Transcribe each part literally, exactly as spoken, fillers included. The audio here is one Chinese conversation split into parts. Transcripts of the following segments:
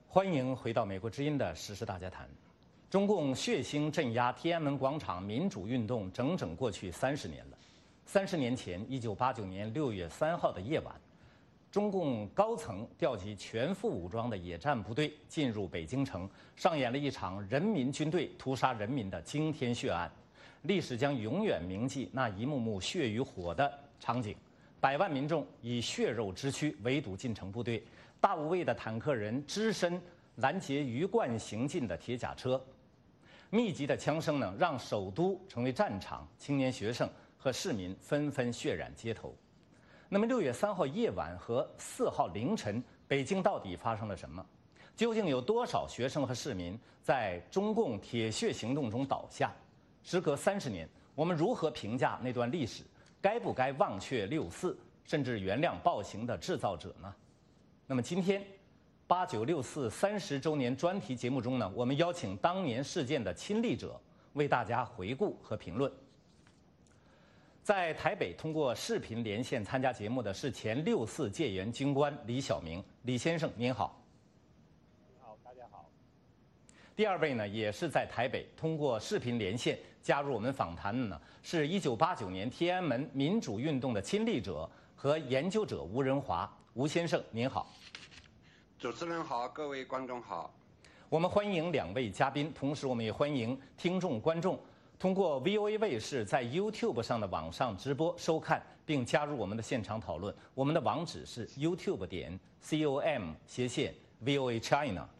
欢迎回到美国之音的时事大家谈。中共血腥镇压天安门广场民主运动整整过去三十年了。三十年前，一九八九年六月三号的夜晚，中共高层调集全副武装的野战部队进入北京城，上演了一场人民军队屠杀人民的惊天血案。历史将永远铭记那一幕幕血与火的场景。百万民众以血肉之躯围堵进城部队，大无畏的坦克人只身拦截鱼贯行进的铁甲车，密集的枪声呢，让首都成为战场，青年学生和市民纷纷血染街头。那么六月三号夜晚和四号凌晨，北京到底发生了什么？究竟有多少学生和市民在中共铁血行动中倒下？时隔三十年，我们如何评价那段历史？该不该忘却六四，甚至原谅暴行的制造者呢？那么今天八九六四三十周年专题节目中呢，我们邀请当年事件的亲历者为大家回顾和评论。在台北通过视频连线参加节目的是前六四戒严军官李晓明，李先生您好。 你好，大家好。 第二位呢，也是在台北通过视频连线加入我们访谈的呢，是一九八九年天安门民主运动的亲历者和研究者吴仁华，吴先生您好。 主持人好，各位观众好。 我们欢迎两位嘉宾，同时我们也欢迎听众观众通过 V O A 卫视在 YouTube 上的网上直播收看，并加入我们的现场讨论。我们的网址是 YouTube 点 com 斜线 V O A China。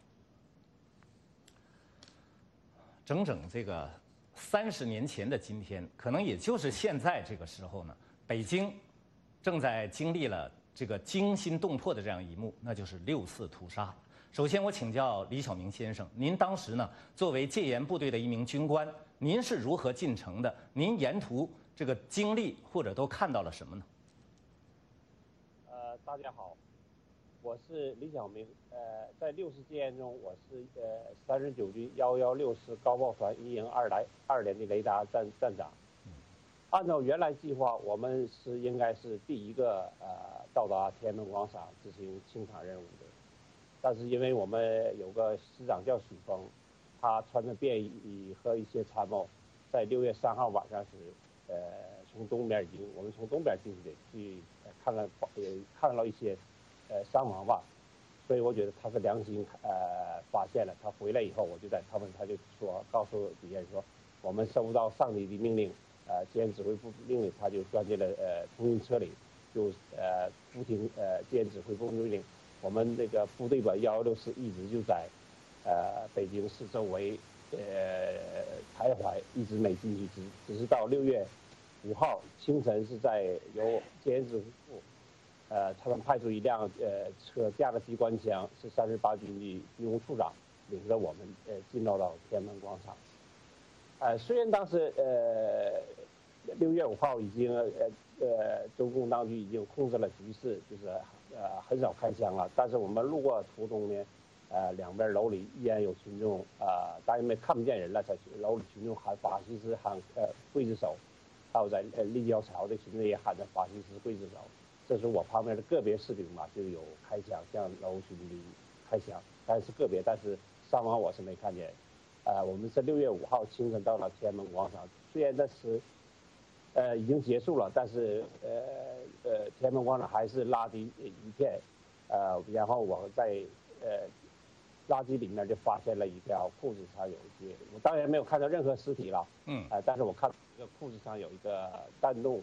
整整这个三十年前的今天，可能也就是现在这个时候呢，北京正在经历了这个惊心动魄的这样一幕，那就是六四屠杀。首先，我请教李晓明先生，您当时呢作为戒严部队的一名军官，您是如何进城的？您沿途这个经历或者都看到了什么呢？ 呃，大家好，我是李晓明。呃，在六四戒严中，我是呃三十九军幺幺六师高炮团一营二来二连的雷达站站长。按照原来计划，我们是应该是第一个呃到达天安门广场执行清场任务的，但是因为我们有个师长叫许峰，他穿着便衣和一些参谋，在六月三号晚上时，呃从东边进，我们从东边进去的，去看看也看到一些呃伤亡吧，所以我觉得他是良心呃发现了。他回来以后，我就在他们他就说告诉底下人说，我们收到上级的命令。呃，戒严指挥部命令，他就钻进了呃通讯车里，就呃不听呃戒严指挥部命令。我们这个部队吧幺幺六师一直就在呃北京市周围呃徘徊，一直没进去，只只是到六月五号清晨是在由戒严指挥部呃他们派出一辆呃车架着机关枪，是三十八军的军务处长领着我们呃进到到天安门广场。呃，虽然当时呃六月五号已经呃呃中共当局已经控制了局势，就是呃很少开枪了，但是我们路过途中呢，呃两边楼里依然有群众啊、呃，当然没看不见人了，在楼里群众喊法西斯喊呃刽子手，还有在呃立交桥的群众也喊着法西斯刽子手。这是我旁边的个别士兵嘛，就有开枪向楼群里开枪，但是个别，但是伤亡我是没看见。呃，我们是六月五号清晨到了天安门广场，虽然那时，呃，已经结束了，但是呃呃，天安门广场还是垃圾一片，呃，然后我在呃垃圾里面就发现了一条裤子上有一些，我当然没有看到任何尸体了，嗯，呃，但是我看这个裤子上有一个弹洞，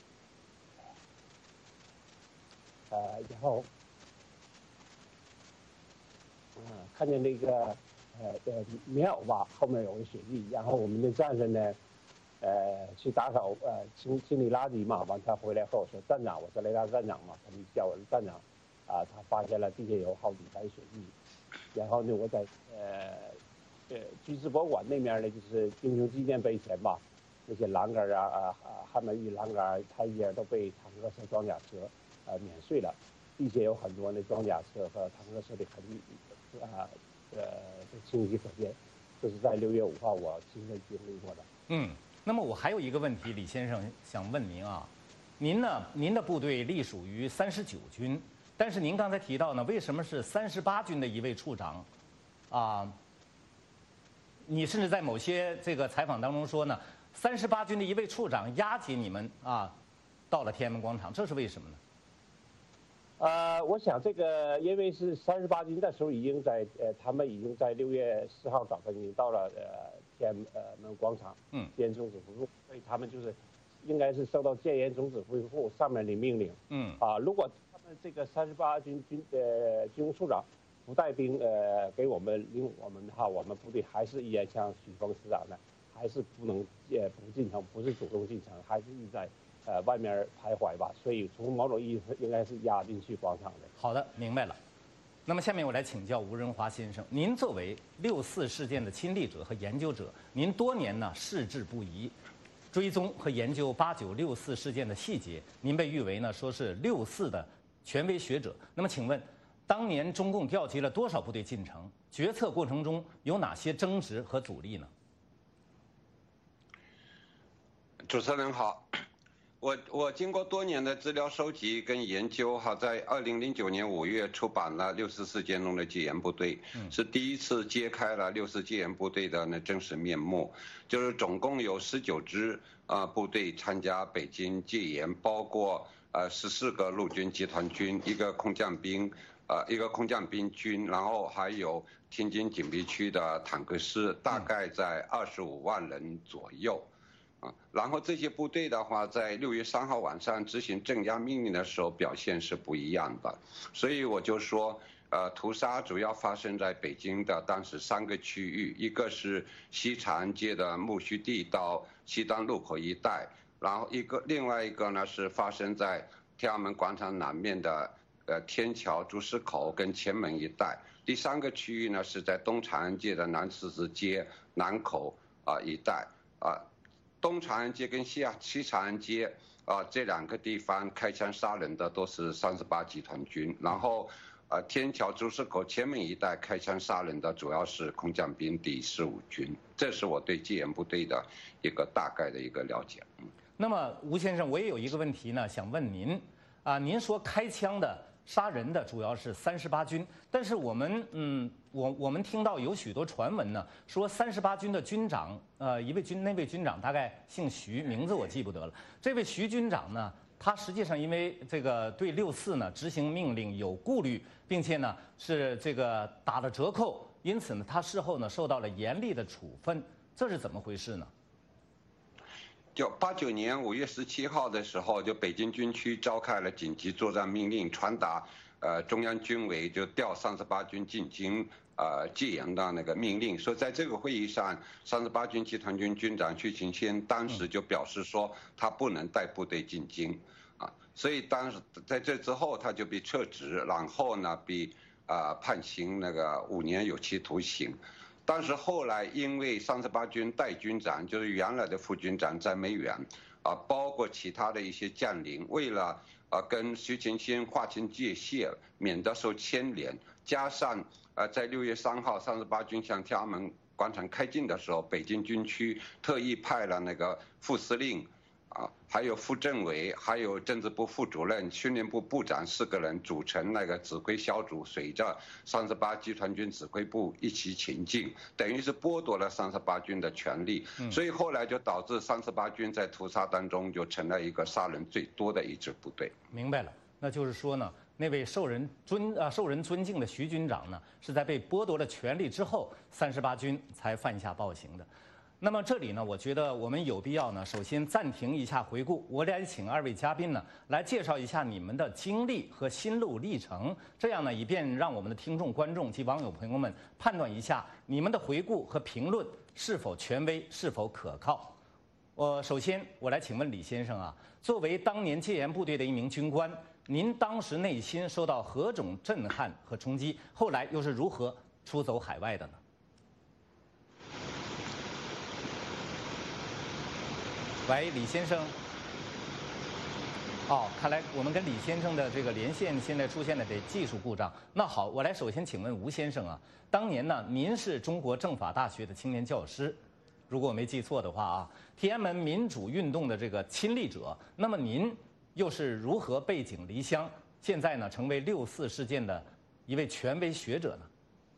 呃，然后，嗯、呃，看见那个。呃呃，棉袄吧，后面有个血迹，然后我们的战士呢，呃，去打扫呃清清理垃圾嘛，完他回来和我说，站长，我是雷达站长嘛，他们叫我站长，啊、呃，他发现了地下有好几排血迹，然后呢，我在呃呃军事博物馆那面呢，就是英雄纪念碑前吧，那些栏杆啊啊汉美玉栏杆、台阶都被坦克车、装甲车呃碾碎了，地下有很多那装甲车和坦克车的痕迹啊。呃，清晰可见，这是在六月五号我亲身经历过的。 嗯，那么我还有一个问题，李先生想问您啊，您呢？您的部队隶属于三十九军， 但是您刚才提到呢，为什么是三十八军的一位处长，啊？你甚至在某些这个采访当中说呢，三十八军的一位处长押解你们啊，到了天安门广场，这是为什么呢？ 呃，我想这个因为是三十八军那时候已经在呃，他们已经在六月四号早晨已经到了呃天安门广场， 嗯， 戒严总指挥部，所以他们就是应该是受到戒严总指挥部上面的命令， 嗯， 啊，如果他们这个三十八军军呃军务处长不带兵呃给我们领我们的话，我们部队还是依然像许峰师长呢，还是不能呃不进城，不是主动进城，还是一直在呃外面徘徊吧。所以从某种意义上应该是押进去广场的。 好的，明白了。那么下面我来请教吴仁华先生，您作为六四事件的亲历者和研究者，您多年呢矢志不移，追踪和研究八九六四事件的细节，您被誉为呢说是六四的权威学者。那么请问，当年中共调集了多少部队进城？决策过程中有哪些争执和阻力呢？ 主持人好，我我经过多年的资料收集跟研究，哈，在二零零九年五月出版了六四事件中的戒严部队，嗯、是第一次揭开了六四戒严部队的那真实面目，就是总共有十九支啊、呃、部队参加北京戒严，包括呃十四个陆军集团军，一个空降兵。呃，一个空降兵军，然后还有天津警备区的坦克师，大概在二十五万人左右，啊，然后这些部队的话，在六月三号晚上执行镇压命令的时候，表现是不一样的，所以我就说，呃，屠杀主要发生在北京的当时三个区域，一个是西长安街的木樨地到西单路口一带，然后一个另外一个呢是发生在天安门广场南面的。呃，天桥、朱市口跟前门一带，第三个区域呢是在东长安街的南十字街南口啊、呃、一带啊、呃，东长安街跟西啊西长安街啊、呃、这两个地方开枪杀人的都是三十八集团军，然后呃天桥、朱市口、前门一带开枪杀人的主要是空降兵第十五军，这是我对戒严部队的一个大概的一个了解。嗯， 那么吴先生，我也有一个问题呢，想问您啊，您说开枪的。杀人的主要是三十八军，但是我们嗯，我我们听到有许多传闻呢，说三十八军的军长，呃，一位军那位军长大概姓徐，名字我记不得了。这位徐军长呢，他实际上因为这个对六四呢执行命令有顾虑，并且呢是这个打了折扣，因此呢他事后呢受到了严厉的处分，这是怎么回事呢？ 就八九年五月十七号的时候，就北京军区召开了紧急作战命令，传达呃中央军委就调三十八军进京呃戒严的那个命令。说在这个会议上，三十八军集团军军长徐勤先当时就表示说他不能带部队进京啊，所以当时在这之后他就被撤职，然后呢被啊、呃、判刑那个五年有期徒刑。但是后来，因为三十八军代军长就是原来的副军长詹美远，啊，包括其他的一些将领，为了啊跟徐勤先划清界限，免得受牵连，加上啊在六月三号三十八军向天安门广场开进的时候，北京军区特意派了那个副司令。啊，还有副政委，还有政治部副主任、训练部部长四个人组成那个指挥小组，随着三十八集团军指挥部一起前进，等于是剥夺了三十八军的权利。嗯、所以后来就导致三十八军在屠杀当中就成了一个杀人最多的一支部队。 明白了，那就是说呢，那位受人尊啊受人尊敬的徐军长呢，是在被剥夺了权力之后，三十八军才犯下暴行的。那么这里呢，我觉得我们有必要呢，首先暂停一下回顾。我来请二位嘉宾呢来介绍一下你们的经历和心路历程，这样呢，以便让我们的听众、观众及网友朋友们判断一下你们的回顾和评论是否权威、是否可靠。我首先我来请问李先生啊，作为当年戒严部队的一名军官，您当时内心受到何种震撼和冲击？后来又是如何出走海外的呢？喂，李先生。哦，看来我们跟李先生的这个连线现在出现了这技术故障。那好，我来首先请问吴先生啊，当年呢，您是中国政法大学的青年教师，如果我没记错的话啊，天安门民主运动的这个亲历者，那么您又是如何背井离乡现在呢成为六四事件的一位权威学者呢？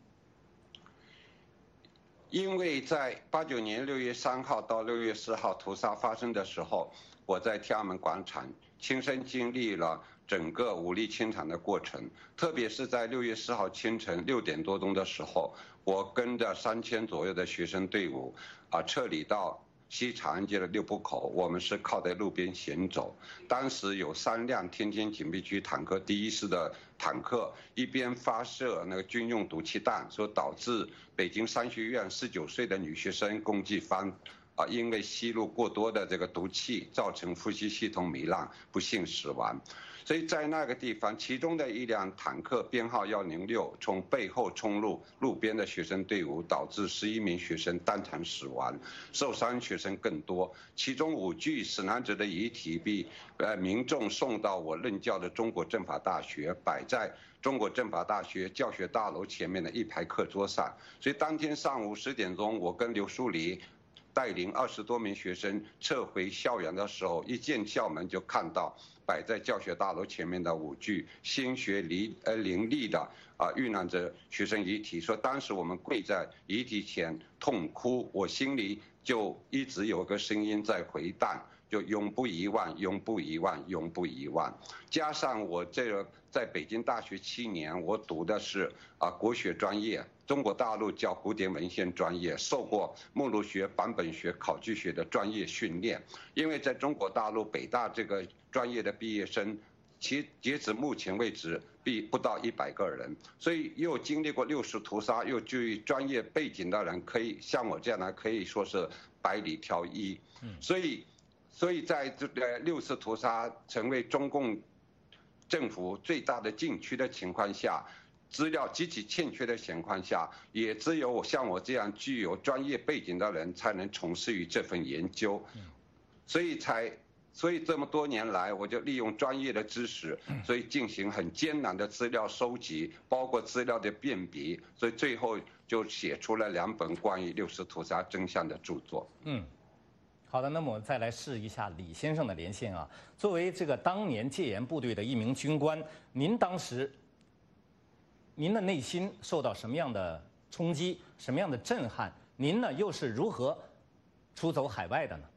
因为在八九年六月三号到六月四号屠杀发生的时候，我在天安门广场亲身经历了整个武力清场的过程，特别是在六月四号清晨六点多钟的时候，我跟着三千左右的学生队伍啊撤离到西长安街的六步口，我们是靠在路边行走。当时有三辆天津警备区坦克第一师的坦克，一边发射那个军用毒气弹，所导致北京商学院十九岁的女学生龚继芳，啊，因为吸入过多的这个毒气，造成呼吸系统糜烂，不幸死亡。所以在那个地方，其中的一辆坦克编号幺零六从背后冲入路边的学生队伍，导致十一名学生当场死亡，受伤学生更多。其中五具死难者的遗体被呃民众送到我任教的中国政法大学，摆在中国政法大学教学大楼前面的一排课桌上。所以当天上午十点钟，我跟刘淑黎带领二十多名学生撤回校园的时候，一进校门就看到摆在教学大楼前面的五具鲜血淋呃淋漓的啊遇难者学生遗体，说当时我们跪在遗体前痛哭，我心里就一直有个声音在回荡，就永不遗忘，永不遗忘，永不遗忘。加上我这个在北京大学七年，我读的是啊国学专业，中国大陆叫古典文献专业，受过目录学、版本学、考据学的专业训练。因为在中国大陆北大这个专业的毕业生，其截止目前为止毕不到一百个人，所以又经历过六四屠杀，又具专业背景的人，可以像我这样的可以说是百里挑一。所以，所以在这个六次屠杀成为中共政府最大的禁区的情况下，资料极其欠缺的情况下，也只有像我这样具有专业背景的人才能从事于这份研究，所以才。所以这么多年来，我就利用专业的知识，所以进行很艰难的资料收集，包括资料的辨别，所以最后就写出了两本关于六四屠杀真相的著作。 嗯，好的，那么我们再来试一下李先生的连线啊。作为这个当年戒严部队的一名军官，您当时，您的内心受到什么样的冲击，什么样的震撼？您呢又是如何出走海外的呢？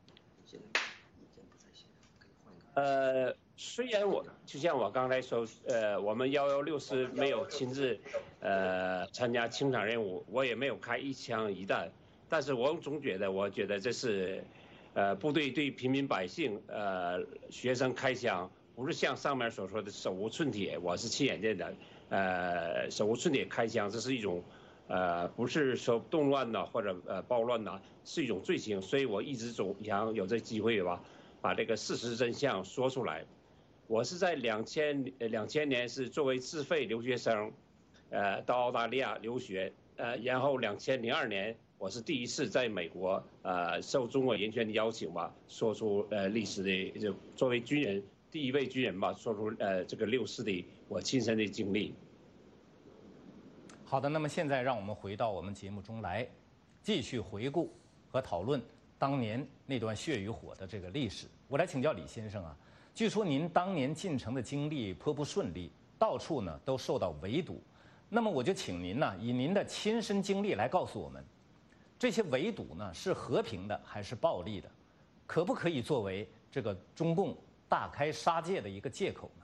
呃，虽然我就像我刚才说，呃，我们幺幺六师没有亲自，呃，参加清场任务，我也没有开一枪一弹，但是我总觉得，我觉得这是，呃，部队对平民百姓，呃，学生开枪，不是像上面所说的手无寸铁，我是亲眼见的，呃，手无寸铁开枪，这是一种，呃，不是说动乱呐或者呃暴乱呐，是一种罪行，所以我一直总想有这机会吧。把这个事实真相说出来。我是在两千呃两千年是作为自费留学生，呃，到澳大利亚留学，呃，然后两千零二年我是第一次在美国，呃，受中国人权的邀请吧，说出呃历史的，就作为军人第一位军人吧，说出呃这个六四的我亲身的经历。 好的，那么现在让我们回到我们节目中来，继续回顾和讨论当年那段血与火的这个历史。我来请教李先生啊，据说您当年进城的经历颇不顺利，到处呢都受到围堵。那么我就请您呢，以您的亲身经历来告诉我们，这些围堵呢是和平的还是暴力的？可不可以作为这个中共大开杀戒的一个借口呢？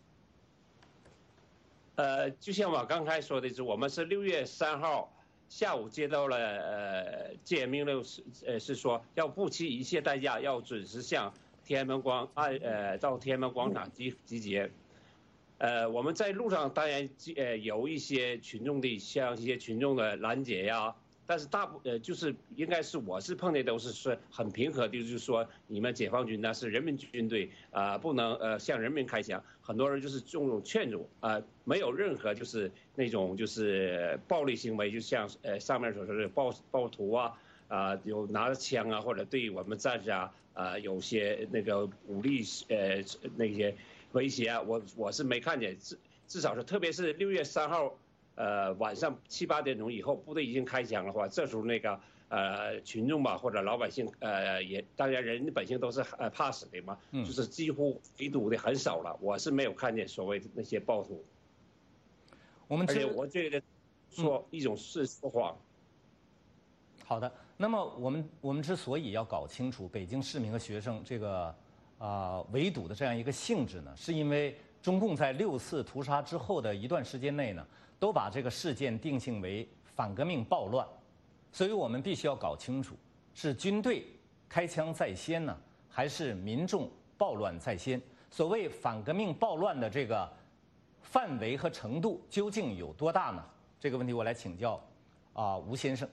呃，就像我刚才说的，是我们是六月三号下午接到了呃戒严命令，是呃是说要不惜一切代价要准时向天安门广按呃到天安门广场集集结。呃，我们在路上当然呃有一些群众的像一些群众的拦截呀，但是大部呃就是应该是我是碰见都是是很平和的，就是说你们解放军那是人民军队啊、呃，不能呃向人民开枪。很多人就是这种劝阻啊、呃，没有任何就是那种就是暴力行为，就像呃上面所说的暴暴徒啊啊、呃、有拿着枪啊，或者对我们战士啊啊、呃、有些那个武力呃那些威胁啊，我我是没看见，至至少是特别是六月三号呃晚上七八点钟以后部队已经开枪的话，这时候那个呃群众吧或者老百姓呃也当然人本性都是呃怕死的嘛， 嗯、 就是几乎围堵的很少了。我是没有看见所谓的那些暴徒。 我们而且我觉得说一种是说谎。 嗯、好的，那么我们我们之所以要搞清楚北京市民和学生这个啊、呃、围堵的这样一个性质呢，是因为中共在六四屠杀之后的一段时间内呢，都把这个事件定性为反革命暴乱，所以我们必须要搞清楚是军队开枪在先呢，还是民众暴乱在先。所谓反革命暴乱的这个范围和程度究竟有多大呢？这个问题我来请教啊、呃、吴先生。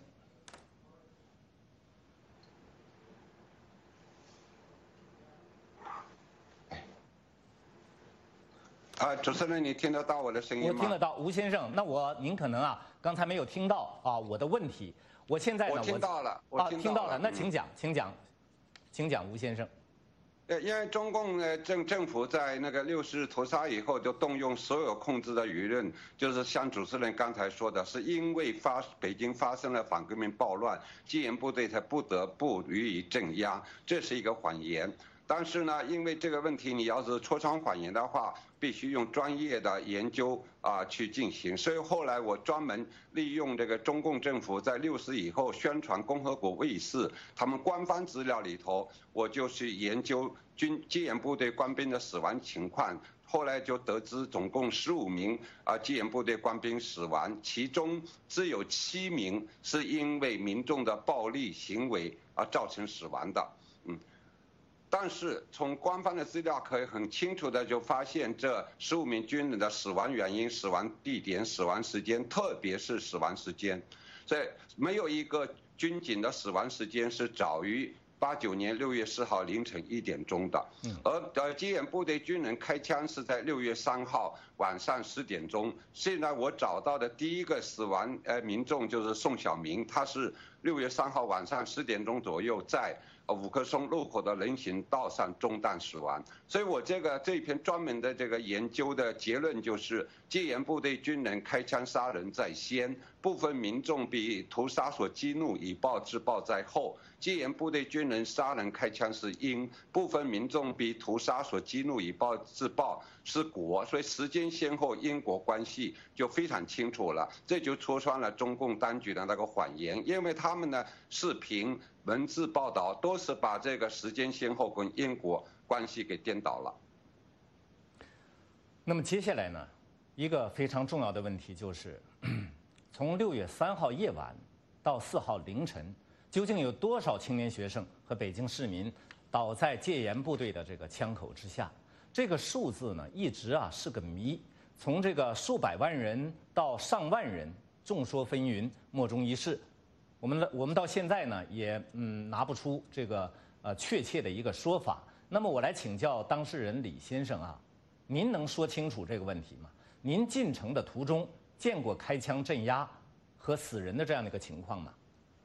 啊，主持人，你听得到我的声音吗？ 我听得到，吴先生。那我您可能啊刚才没有听到啊我的问题。我现在呢， 我听到了，我啊听到了。那嗯、 请讲，请讲，请讲，吴先生。 呃，因为中共呢政政府在那个六四屠杀以后，就动用所有控制的舆论，就是像主持人刚才说的，是因为发北京发生了反革命暴乱，戒严部队才不得不予以镇压，这是一个谎言。但是呢，因为这个问题，你要是戳穿谎言的话，必须用专业的研究啊去进行。所以后来我专门利用这个中共政府在六四以后宣传共和国卫士他们官方资料里头，我就去研究军戒严部队官兵的死亡情况。后来就得知总共十五名啊戒严部队官兵死亡，其中只有七名是因为民众的暴力行为而造成死亡的。嗯。但是从官方的资料可以很清楚的就发现，这十五名军人的死亡原因、死亡地点、死亡时间，特别是死亡时间，所以没有一个军警的死亡时间是早于八九年六月四号凌晨一点钟的。而呃戒严部队军人开枪是在六月三号晚上十点钟。现在我找到的第一个死亡呃民众就是宋晓明，他是六月三号晚上十点钟左右在五棵松路口的人行道上中弹死亡。所以我这个这篇专门的这个研究的结论就是，戒严部队军人开枪杀人在先，部分民众被屠杀所激怒，以暴制暴在后。戒严部队军人杀人开枪是因，部分民众被屠杀所激怒，以暴制暴是果。所以时间先后因果关系就非常清楚了，这就戳穿了中共当局的那个谎言，因为他们的视频、文字报道都是把这个时间先后跟因果关系给颠倒了。 那么接下来呢，一个非常重要的问题就是，从六月三号夜晚到四号凌晨，究竟有多少青年学生和北京市民倒在戒严部队的这个枪口之下？这个数字呢，一直啊是个谜。从这个数百万人到上万人，众说纷纭，莫衷一是。我们我们到现在呢，也嗯拿不出这个呃确切的一个说法。那么我来请教当事人李先生啊，您能说清楚这个问题吗？您进城的途中见过开枪镇压和死人的这样的一个情况吗？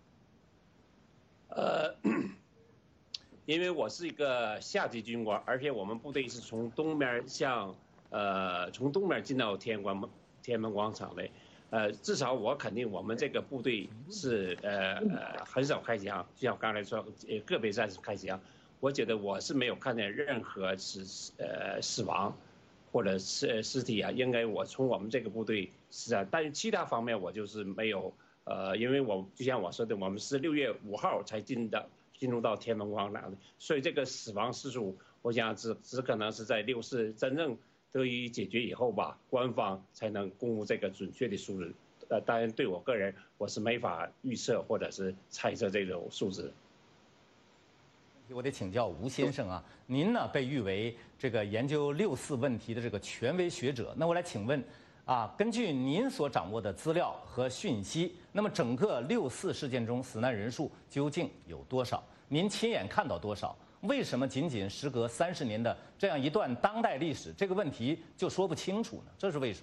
呃，因为我是一个下级军官，而且我们部队是从东面向呃从东面进到天安门天安门广场的。呃，至少我肯定我们这个部队是呃呃很少开枪，就像我刚才说，呃个别战士开枪，我觉得我是没有看见任何死呃死亡，或者是尸体啊。应该我从我们这个部队是啊，但是其他方面我就是没有呃，因为我就像我说的，我们是六月五号才进的进入到天安门广场的，所以这个死亡事数，我想只只可能是在六四真正得以解决以后吧，官方才能公布这个准确的数字。呃，当然对我个人，我是没法预测或者是猜测这种数字。 我得请教吴先生啊，您呢被誉为这个研究六四问题的这个权威学者，那我来请问啊，根据您所掌握的资料和讯息，那么整个六四事件中死难人数究竟有多少？您亲眼看到多少？为什么仅仅时隔三十年的这样一段当代历史，这个问题就说不清楚呢？这是为什么？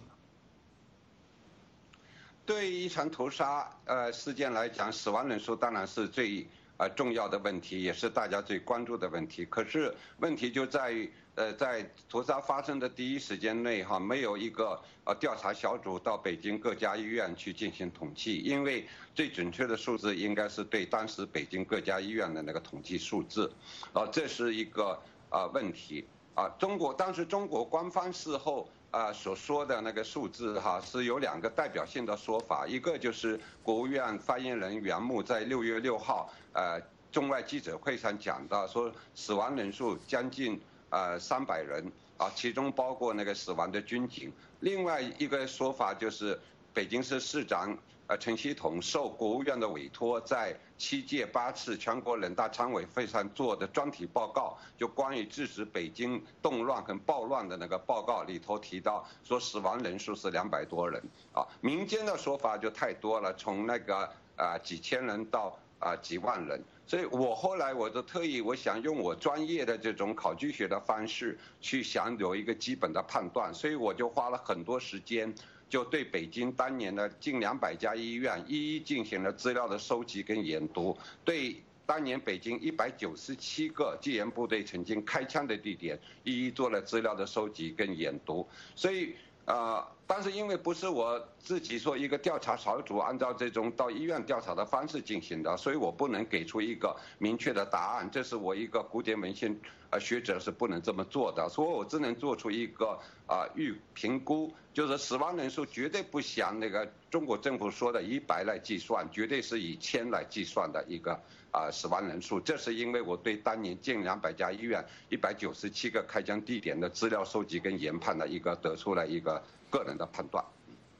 对于一场屠杀呃事件来讲，死亡人数当然是最呃重要的问题，也是大家最关注的问题。可是问题就在于， 呃，在屠杀发生的第一时间内哈，没有一个呃调查小组到北京各家医院去进行统计，因为最准确的数字应该是对当时北京各家医院的那个统计数字，啊，这是一个啊问题啊。中国当时中国官方事后啊所说的那个数字哈，是有两个代表性的说法，一个就是国务院发言人袁木在六月六号呃中外记者会上讲到，说死亡人数将近。呃，三百人啊，其中包括那个死亡的军警。另外一个说法就是，北京市市长呃陈锡统受国务院的委托，在七届八次全国人大常委会上做的专题报告，就关于制止北京动乱跟暴乱的那个报告里头提到，说死亡人数是两百多人啊。民间的说法就太多了，从那个啊、呃、几千人到啊、呃、几万人。所以我后来我就特意，我想用我专业的这种考据学的方式去想有一个基本的判断，所以我就花了很多时间，就对北京当年的近两百家医院一一进行了资料的收集跟研读，对当年北京一百九十七个戒严部队曾经开枪的地点一一做了资料的收集跟研读，所以。呃，但是因为不是我自己说一个调查小组按照这种到医院调查的方式进行的，所以我不能给出一个明确的答案，这是我一个古典文献呃学者是不能这么做的，所以我只能做出一个啊、呃、预评估，就是死亡人数绝对不像那个中国政府说的以百来计算，绝对是以千来计算的一个啊、呃、死亡人数，这是因为我对当年近两百家医院一百九十七个开枪地点的资料收集跟研判的一个得出来一个个人的判断。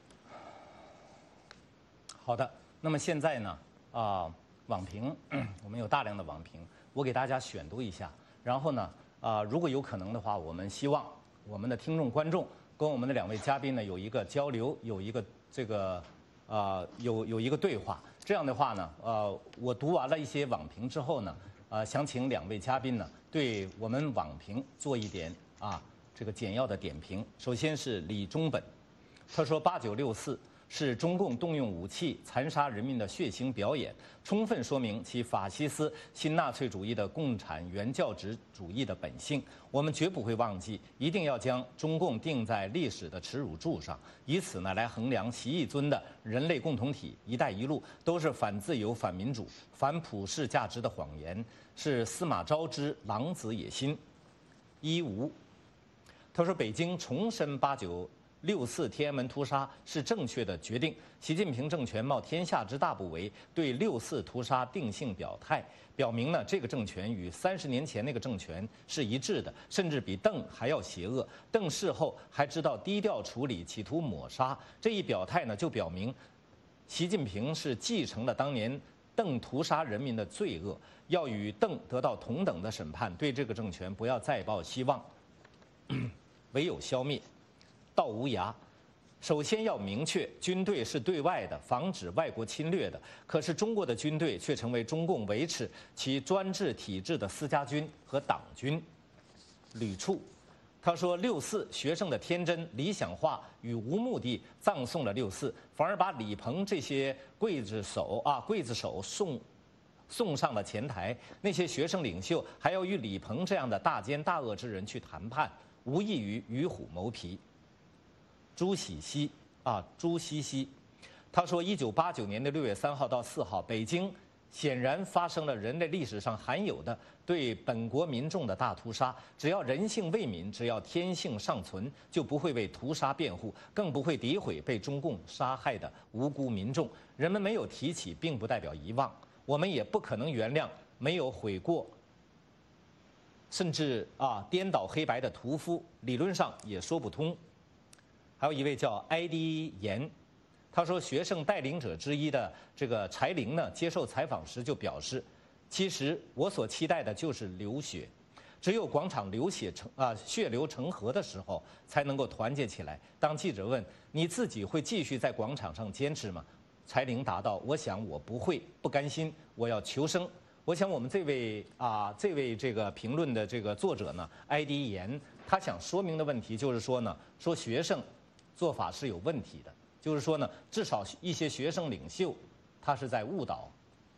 好的，那么现在呢，啊、呃，网评，我们有大量的网评，我给大家选读一下，然后呢，啊、呃，如果有可能的话，我们希望我们的听众观众跟我们的两位嘉宾呢有一个交流，有一个这个啊、呃、有有一个对话。这样的话呢，呃，我读完了一些网评之后呢，呃，想请两位嘉宾呢对我们网评做一点啊这个简要的点评。首先是李忠本，他说八九六四是中共动用武器残杀人民的血腥表演，充分说明其法西斯新纳粹主义的共产原教旨主义的本性。我们绝不会忘记，一定要将中共定在历史的耻辱柱上，以此呢来衡量习一尊的人类共同体“一带一路”都是反自由、反民主、反普世价值的谎言，是司马昭之狼子野心。一无，他说北京重申八九。六四天安门屠杀是正确的决定。习近平政权冒天下之大不韪，对六四屠杀定性表态，表明呢这个政权与三十年前那个政权是一致的，甚至比邓还要邪恶。邓事后还知道低调处理，企图抹杀。这一表态呢，就表明习近平是继承了当年邓屠杀人民的罪恶，要与邓得到同等的审判，对这个政权不要再抱希望，唯有消灭。到无涯，首先要明确，军队是对外的，防止外国侵略的。可是中国的军队却成为中共维持其专制体制的私家军和党军。吕处，他说六四学生的天真、理想化与无目的葬送了六四，反而把李鹏这些刽子手啊刽子手送送上了前台。那些学生领袖还要与李鹏这样的大奸大恶之人去谈判，无异于与虎谋皮。朱喜熙啊，朱西西，他说，一九八九年的六月三号到四号，北京显然发生了人类历史上罕有的对本国民众的大屠杀。只要人性未泯，只要天性尚存，就不会为屠杀辩护，更不会诋毁被中共杀害的无辜民众。人们没有提起，并不代表遗忘，我们也不可能原谅没有悔过，甚至啊颠倒黑白的屠夫，理论上也说不通。还有一位叫埃迪言，他说，学生带领者之一的这个柴玲呢，接受采访时就表示，其实我所期待的就是流血，只有广场流血成啊血流成河的时候，才能够团结起来。当记者问你自己会继续在广场上坚持吗？柴玲答道：我想我不会，不甘心，我要求生。我想我们这位啊这位这个评论的这个作者呢，埃迪言，他想说明的问题就是说呢，说学生做法是有问题的，就是说呢，至少一些学生领袖，他是在误导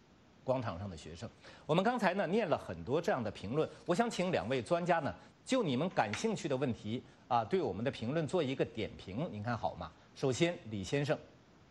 广场上的学生。我们刚才呢念了很多这样的评论，我想请两位专家呢就你们感兴趣的问题啊，对我们的评论做一个点评，您看好吗？首先，李先生。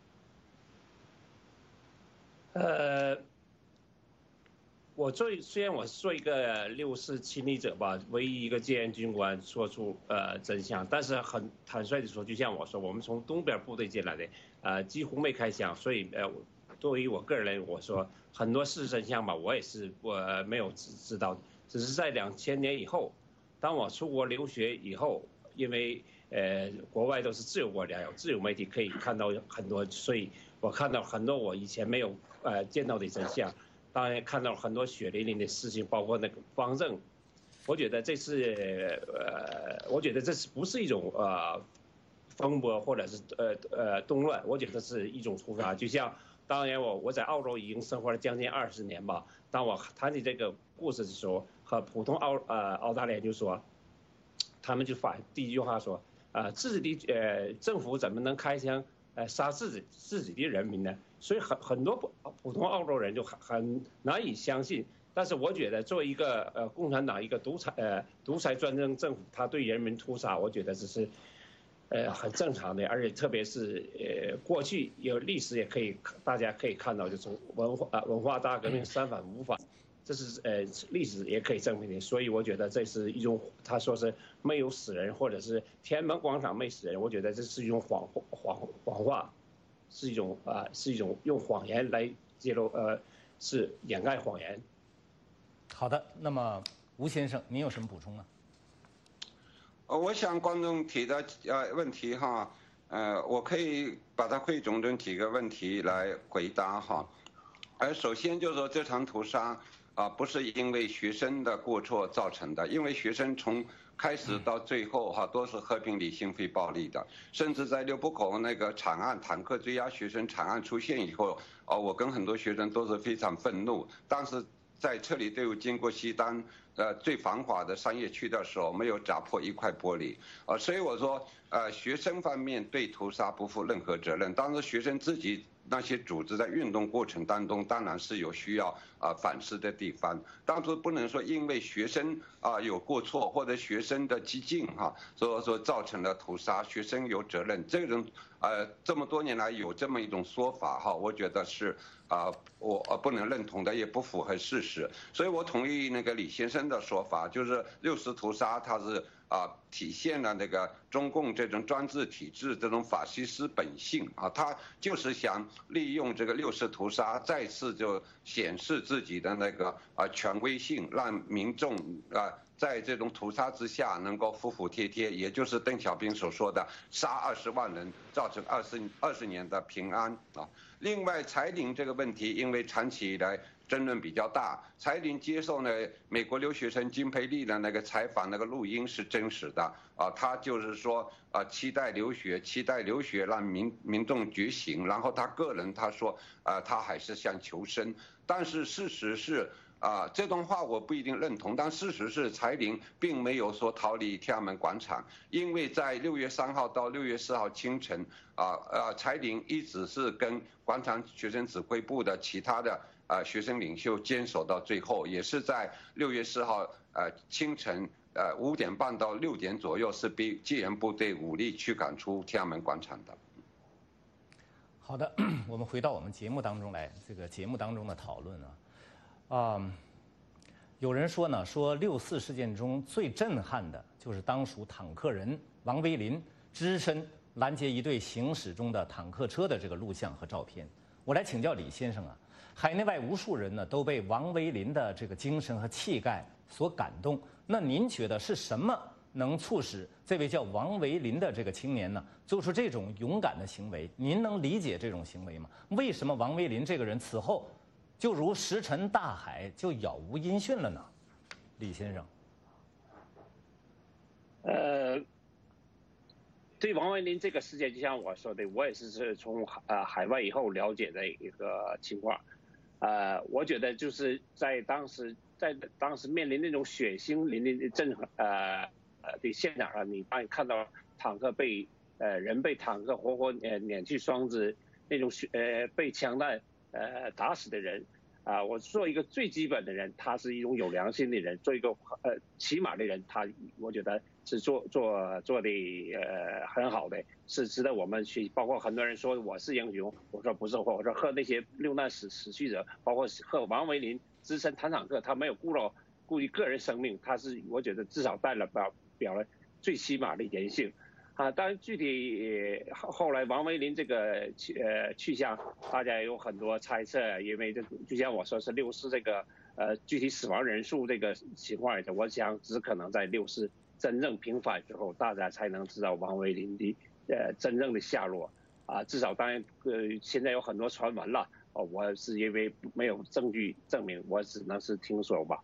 呃，我做虽然我是做一个六四亲历者吧，唯一一个戒严军官说出呃真相，但是很坦率的说，就像我说，我们从东边部队进来的，呃，几乎没开枪，所以呃，作为我个人，我说很多事实真相吧，我也是我没有知知道，只是在两千年以后，当我出国留学以后，因为呃国外都是自由国家，有自由媒体可以看到很多，所以我看到很多我以前没有呃见到的真相。当然看到很多血淋淋的事情，包括那个方正，我觉得这是呃，我觉得这是不是一种呃风波或者是呃呃动乱？我觉得是一种突发。就像当然我我在澳洲已经生活了将近二十年吧，当我谈起这个故事的时候，和普通澳呃澳大利亚就说，他们就发第一句话说，呃自己的呃政府怎么能开枪呃杀自己自己的人民呢？所以很很多普普通澳洲人就很很难以相信，但是我觉得作为一个呃共产党一个独裁呃独裁专政政府，他对人民屠杀，我觉得这是呃很正常的，而且特别是呃过去有历史也可以大家可以看到，就从文化呃文化大革命三反五反，这是呃历史也可以证明的，所以我觉得这是一种他说是没有死人，或者是天安门广场没死人，我觉得这是一种谎谎谎话。是一种啊、呃，是一种用谎言来揭露，呃，是掩盖谎言。 好的，那么吴先生，您有什么补充呢？ 呃，我想观众提的呃问题哈，呃，我可以把它汇总成几个问题来回答哈。而首先就是说这场屠杀啊，不是因为学生的过错造成的，因为学生从开始到最后哈都是和平理性非暴力的，甚至在六浦口那个惨案坦克追押学生惨案出现以后，啊，我跟很多学生都是非常愤怒。当时在撤离队伍经过西单呃最繁华的商业区的时候，没有砸破一块玻璃，啊，所以我说呃学生方面对屠杀不负任何责任，当时学生自己。那些组织在运动过程当中，当然是有需要啊反思的地方。当初不能说因为学生啊有过错或者学生的激进哈，所以说造成了屠杀，学生有责任。这种呃这么多年来有这么一种说法哈，我觉得是啊我不能认同的，也不符合事实。所以我同意那个李先生的说法，就是六四屠杀它是。啊，体现了那个中共这种专制体制这种法西斯本性啊，他就是想利用这个六四屠杀，再次就显示自己的那个啊权威性，让民众啊在这种屠杀之下能够服服帖帖，也就是邓小平所说的杀二十万人，造成二十二十年的平安啊。另外，彩铃这个问题，因为长期以来。争论比较大，彩铃接受呢美国留学生金培丽的那个采访，那个录音是真实的啊，他就是说啊期待留学，期待留学让民民众觉醒，然后他个人他说啊他还是想求生，但是事实是啊这段话我不一定认同，但事实是彩铃并没有说逃离天安门广场，因为在六月三号到六月四号清晨啊啊彩铃一直是跟广场学生指挥部的其他的。啊，学生领袖坚守到最后，也是在六月四号呃清晨呃五点半到六点左右，是被戒严部队武力驱赶出天安门广场的。 好的，我们回到我们节目当中来，这个节目当中的讨论啊，啊、嗯，有人说呢，说六四事件中最震撼的就是当属坦克人王维林只身拦截一队行驶中的坦克车的这个录像和照片。我来请教李先生啊。海内外无数人呢都被王维林的这个精神和气概所感动。那您觉得是什么能促使这位叫王维林的这个青年呢做出这种勇敢的行为？您能理解这种行为吗？为什么王维林这个人此后就如石沉大海，就杳无音讯了呢？李先生， 呃，对王维林这个事件，就像我说的，我也是是从呃海外以后了解的一个情况。呃，我觉得就是在当时，在当时面临那种血腥淋漓的震撼，呃呃的现场上，你当你看到坦克被呃人被坦克活活呃碾去双肢，那种血呃被枪弹呃打死的人， 啊，我做一个最基本的人，他是一种有良心的人，做一个呃起码的人，他我觉得是做做做的呃很好的，是值得我们去。包括很多人说我是英雄，我说不是，我说和那些六难死死去者，包括和王维林资深坦坦克，他没有顾到顾及个人生命，他是我觉得至少代了表表了最起码的人性。啊，当然具体后后来王维林这个去呃去向，大家也有很多猜测，因为这就像我说是六四这个呃具体死亡人数这个情况，我想只可能在六四真正平反之后，大家才能知道王维林的呃真正的下落。啊，至少当然呃现在有很多传闻了，哦，我是因为没有证据证明，我只能是听说吧。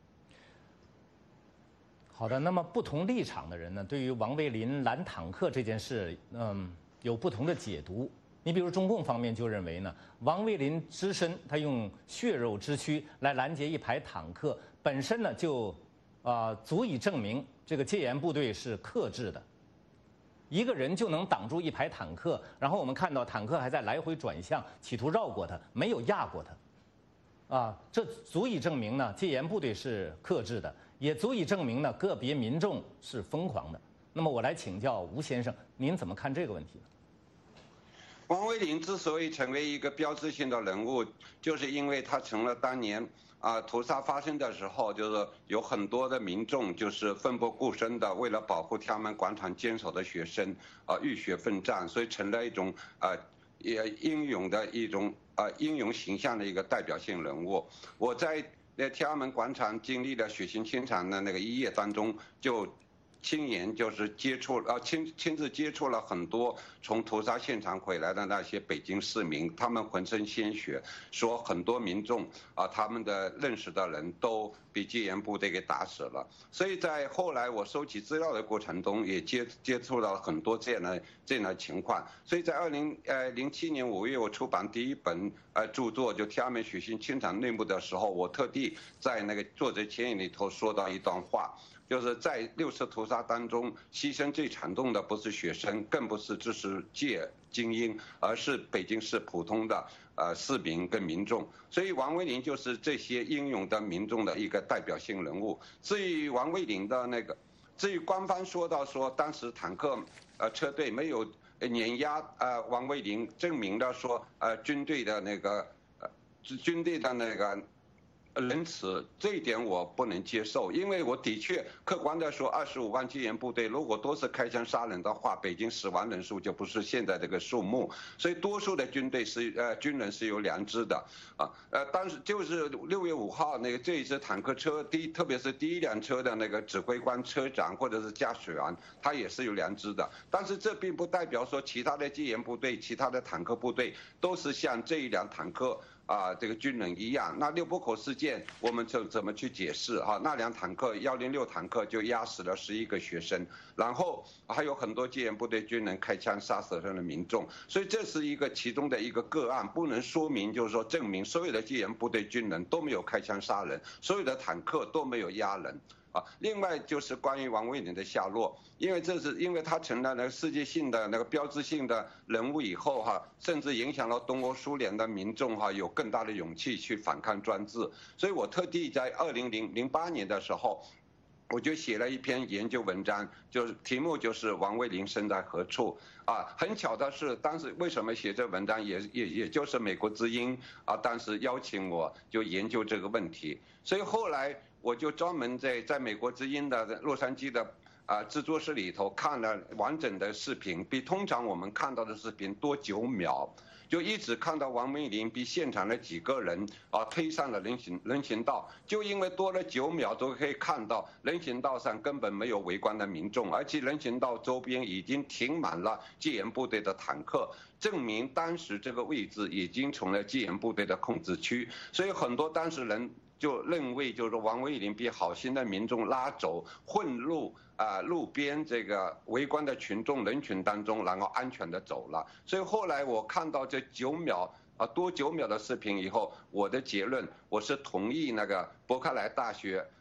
好的，那么不同立场的人呢，对于王维林拦坦克这件事，嗯，有不同的解读。你比如中共方面就认为呢，王维林只身他用血肉之躯来拦截一排坦克，本身呢就，啊、呃，足以证明这个戒严部队是克制的。一个人就能挡住一排坦克，然后我们看到坦克还在来回转向，企图绕过他，没有压过他。啊，这足以证明呢，戒严部队是克制的。也足以证明呢，个别民众是疯狂的。那么我来请教吴先生，您怎么看这个问题呢？ 王维林之所以成为一个标志性的人物，就是因为他成了当年啊屠杀发生的时候，就是有很多的民众就是奋不顾身的，为了保护天安门广场坚守的学生啊浴血奋战，所以成了一种啊也英勇的一种啊英勇形象的一个代表性人物。我在在天安门广场经历了血腥清场的那个一夜当中，就亲眼就是接触啊亲亲自接触了很多从屠杀现场回来的那些北京市民，他们浑身鲜血，说很多民众啊他们的认识的人都被戒严部队给打死了。所以在后来我收集资料的过程中，也接接触到很多这样的这样的情况。所以在二零呃零七年五月，我出版第一本呃著作就天安门血腥清场内幕的时候，我特地在那个作者前言里头说到一段话。就是在六次屠杀当中，牺牲最惨重的不是学生，更不是知识界精英，而是北京市普通的呃市民跟民众。所以王维林就是这些英勇的民众的一个代表性人物。至于王维林的那个，至于官方说到说当时坦克呃车队没有碾压呃王维林，证明了说呃军队的那个呃军队的那个。仁慈，这一点我不能接受，因为我的确客观的说，二十五万戒严部队如果都是开枪杀人的话，北京死亡人数就不是现在这个数目。所以多数的军队是呃军人是有良知的啊，呃当时就是六月五号那个这一支坦克车第一，特别是第一辆车的那个指挥官、车长或者是驾驶员，他也是有良知的。但是这并不代表说其他的戒严部队、其他的坦克部队都是像这一辆坦克。啊，这个军人一样，那六波口事件我们怎怎么去解释哈？那辆坦克幺零六坦克就压死了十一个学生，然后还有很多戒严部队军人开枪杀死了民众，所以这是一个其中的一个个案，不能说明就是说证明所有的戒严部队军人都没有开枪杀人，所有的坦克都没有压人。啊，另外就是关于王维林的下落，因为这是因为他成了那个世界性的那个标志性的人物以后哈，甚至影响了东欧苏联的民众哈，有更大的勇气去反抗专制，所以我特地在二零零八年的时候，我就写了一篇研究文章，就是题目就是王维林身在何处啊。很巧的是，当时为什么写这文章，也也也就是美国之音啊，当时邀请我就研究这个问题，所以后来。我就专门在在美国之音的洛杉矶的啊制作室里头看了完整的视频，比通常我们看到的视频多九秒，就一直看到王维林被现场的几个人啊推上了人行人行道，就因为多了九秒都可以看到人行道上根本没有围观的民众，而且人行道周边已经停满了戒严部队的坦克。证明当时这个位置已经成了戒严部队的控制区，所以很多当事人就认为，就是王维林被好心的民众拉走，混入啊、呃、路边这个围观的群众人群当中，然后安全的走了。所以后来我看到这九秒啊多九秒的视频以后，我的结论我是同意那个伯克莱大学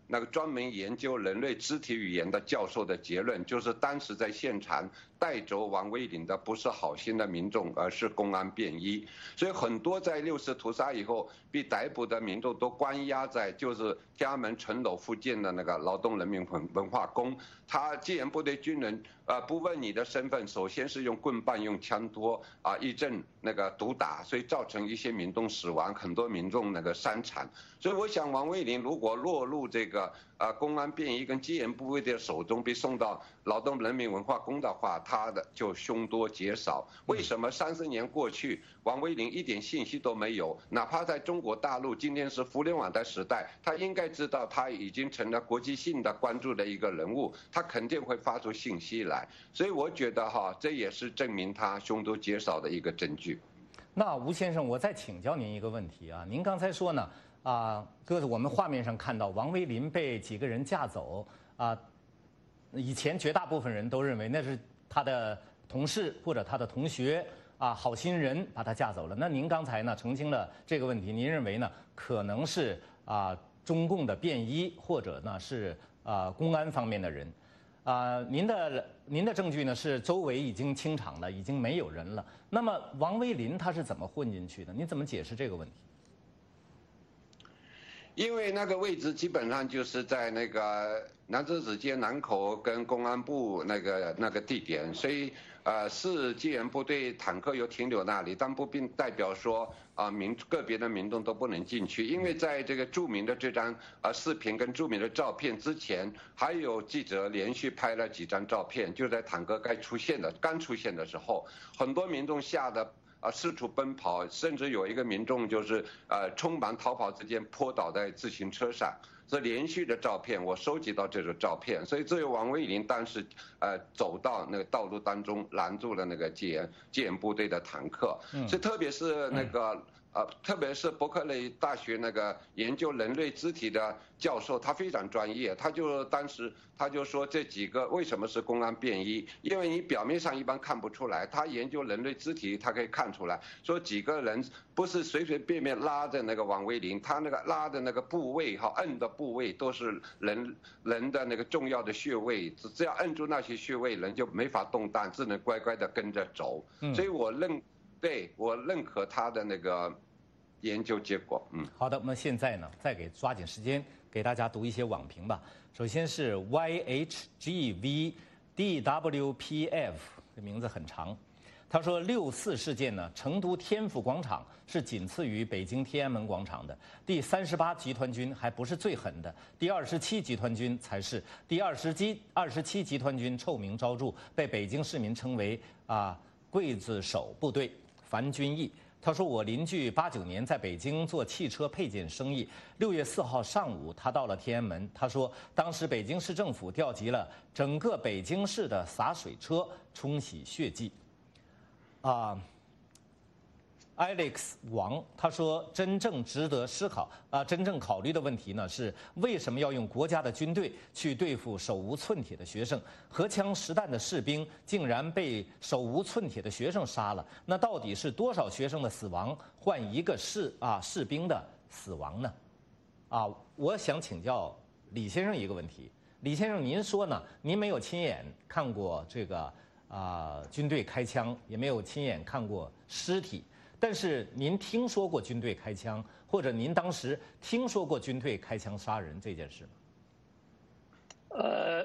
那个专门研究人类肢体语言的教授的结论，就是当时在现场带走王卫林的不是好心的民众，而是公安便衣。所以很多在六四屠杀以后被逮捕的民众都关押在就是天安门城楼附近的那个劳动人民文化宫。他戒严部队军人呃不问你的身份，首先是用棍棒用枪托啊一阵那个毒打，所以造成一些民众死亡，很多民众那个伤残。所以我想王卫林如果落入这个呃公安便衣跟戒严部队的手中，被送到劳动人民文化宫的话，他的就凶多吉少。为什么三十年过去，王卫林一点信息都没有？哪怕在中国大陆今天是互联网的时代，他应该知道他已经成了国际性的关注的一个人物，他肯定会发出信息来。所以我觉得哈，这也是证明他凶多吉少的一个证据。 那吴先生，我再请教您一个问题啊，您刚才说呢？啊，哥，我们画面上看到王卫林被几个人架走啊，以前绝大部分人都认为那是他的同事或者他的同学啊，好心人把他架走了。那您刚才呢澄清了这个问题，您认为呢可能是啊中共的便衣或者呢是啊公安方面的人，啊您的您的证据呢是周围已经清场了，已经没有人了。那么王卫林他是怎么混进去的？您怎么解释这个问题？ 因为那个位置基本上就是在那个南子子街南口跟公安部那个那个地点，所以呃是戒严部队坦克有停留那里，但不并代表说啊民个别的民众都不能进去，因为在这个著名的这张啊视频跟著名的照片之前，还有记者连续拍了几张照片，就在坦克该出现的刚出现的时候，很多民众吓得啊，四处奔跑，甚至有一个民众就是呃匆忙逃跑之间扑倒在自行车上。这连续的照片，我收集到这种照片，所以只有王卫林当时呃走到那个道路当中，拦住了那个戒严戒严部队的坦克。嗯，所以特别是那个。嗯呃，特别是伯克利大学那个研究人类肢体的教授，他非常专业，他就当时他就说这几个为什么是公安便衣？因为你表面上一般看不出来，他研究人类肢体，他可以看出来，说几个人不是随随便便拉着那个王卫林，他那个拉的那个部位哈，摁的部位都是人人的那个重要的穴位，只要摁住那些穴位，人就没法动弹，只能乖乖的跟着走。嗯，所以我认对我认可他的那个。研究结果，嗯， 好的，那么现在呢，再给抓紧时间给大家读一些网评吧。首先是 Y H G V D W P F， 这名字很长。他说，六四事件呢，成都天府广场是仅次于北京天安门广场的，第三十八集团军还不是最狠的，第二十七集团军才是。第二十七二十七集团军臭名昭著，被北京市民称为啊刽子手部队。樊君毅。他说：“我邻居八九年在北京做汽车配件生意。六月四号上午，他到了天安门。他说，当时北京市政府调集了整个北京市的洒水车冲洗血迹。”啊。Alex 王他说，真正值得思考啊、呃，真正考虑的问题呢是为什么要用国家的军队去对付手无寸铁的学生？荷枪实弹的士兵竟然被手无寸铁的学生杀了，那到底是多少学生的死亡换一个士啊士兵的死亡呢？啊，我想请教李先生一个问题。李先生，您说呢？您没有亲眼看过这个啊、呃、军队开枪，也没有亲眼看过尸体。但是您听说过军队开枪，或者您当时听说过军队开枪杀人这件事吗？ 呃，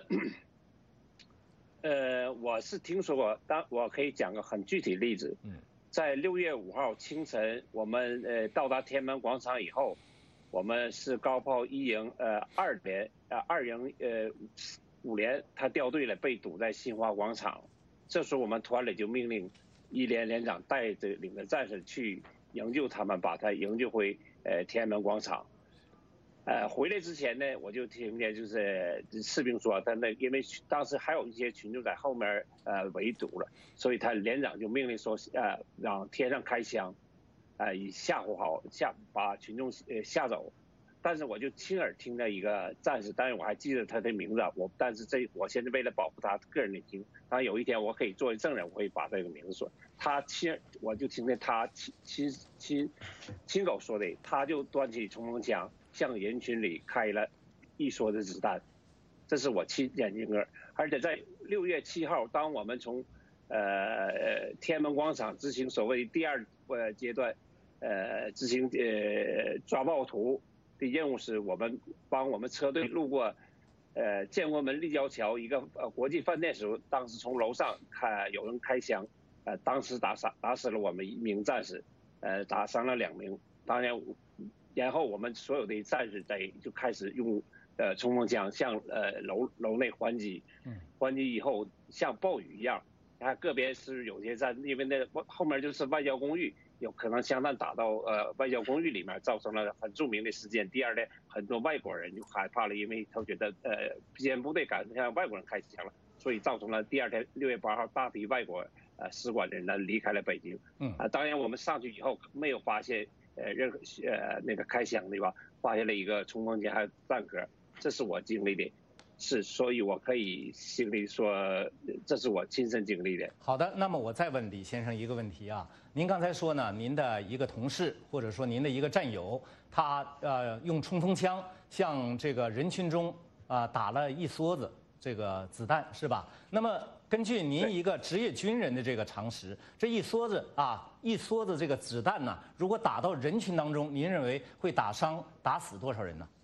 呃，我是听说过，但我可以讲个很具体例子。嗯，在六月五号清晨，我们呃到达天安门广场以后，我们是高炮一营呃二连呃二营呃五连，他掉队了，被堵在新华广场。这时候我们团里就命令一连连长带着领着战士去营救他们，把他营救回呃天安门广场。呃，回来之前呢，我就听见就是士兵说，他那因为当时还有一些群众在后面呃围堵了，所以他连长就命令说，呃，让天上开枪，呃，以吓唬好吓把群众呃吓走。但是我就亲耳听到一个战士，当然我还记得他的名字，我但是这我现在为了保护他个人的听，当然有一天我可以作为证人，我会把这个名字说。他亲，我就听见他亲亲亲亲口说的，他就端起冲锋枪向人群里开了一梭子子弹，这是我亲眼经历。而且在六月七号，当我们从呃天安门广场执行所谓第二呃阶段，呃执行呃抓暴徒的任务时，我们帮我们车队路过呃建国门立交桥一个呃国际饭店时，当时从楼上看有人开枪，呃当时打杀打死了我们一名战士，呃打伤了两名。当然，然后我们所有的战士在就开始用呃冲锋枪向呃楼楼内还击，还击以后像暴雨一样，还个别是有些战，因为那后面就是外交公寓，有可能枪弹打到呃外交公寓里面，造成了很著名的事件。第二天，很多外国人就害怕了，因为他觉得呃纪检部队敢向外国人开枪了，所以造成了第二天六月八号大批外国呃使馆人呢离开了北京。嗯啊，当然我们上去以后没有发现。呃，任何呃那个开枪对吧？发现了一个冲锋枪还有弹壳，这是我经历的，是，所以我可以心里说，这是我亲身经历的。 好的，那么我再问李先生一个问题啊，您刚才说呢，您的一个同事或者说您的一个战友，他呃用冲锋枪向这个人群中啊、呃、打了一梭子这个子弹是吧？那么根据您一个职业军人的这个常识，这一梭子啊，一梭子这个子弹呢，如果打到人群当中，您认为会打伤、打死多少人呢？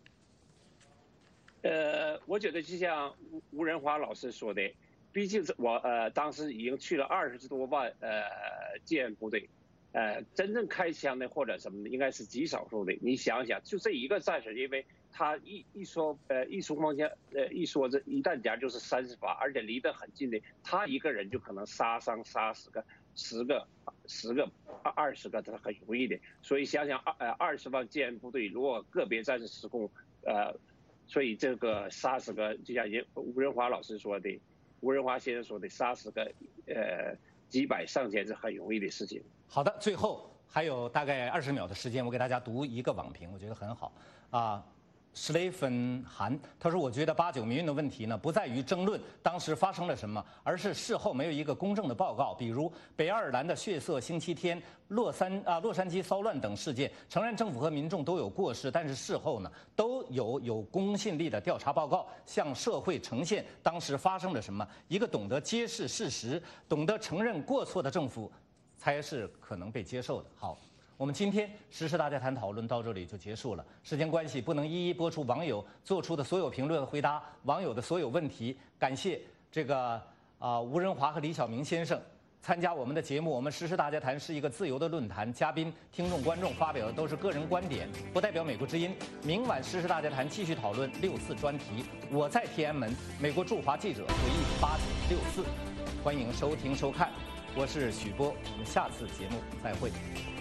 呃，我觉得就像吴吴仁华老师说的，毕竟是我呃当时已经去了二十多万呃戒严部队，呃真正开枪的或者什么的应该是极少数的。你想想，就这一个战士，因为他一一梭呃一冲锋枪呃一梭子一弹夹就是三十发，而且离得很近的，他一个人就可能杀伤杀死个十个十个二十个，这是很容易的。所以想想二呃二十万戒严部队，如果个别战士失控，呃。所以这个杀死个，就像吴仁华老师说的，吴仁华先生说的，杀死个呃几百上千是很容易的事情。 好的，最后还有大概二十秒的时间，我给大家读一个网评，我觉得很好啊。史雷芬韩他说：“我觉得八九民运的问题呢，不在于争论当时发生了什么，而是事后没有一个公正的报告。比如北爱尔兰的血色星期天、洛杉啊洛杉矶骚乱等事件，承认政府和民众都有过失，但是事后呢，都有有公信力的调查报告，向社会呈现当时发生了什么。一个懂得揭示事实、懂得承认过错的政府，才是可能被接受的。”好。我们今天时事大家谈讨论到这里就结束了，时间关系不能一一播出网友做出的所有评论和回答网友的所有问题。感谢这个啊、呃、吴仁华和李晓明先生参加我们的节目。我们时事大家谈是一个自由的论坛，嘉宾、听众、观众发表的都是个人观点，不代表美国之音。明晚时事大家谈继续讨论六四专题，我在天安门，美国驻华记者回忆八九六四，欢迎收听收看，我是许波，我们下次节目再会。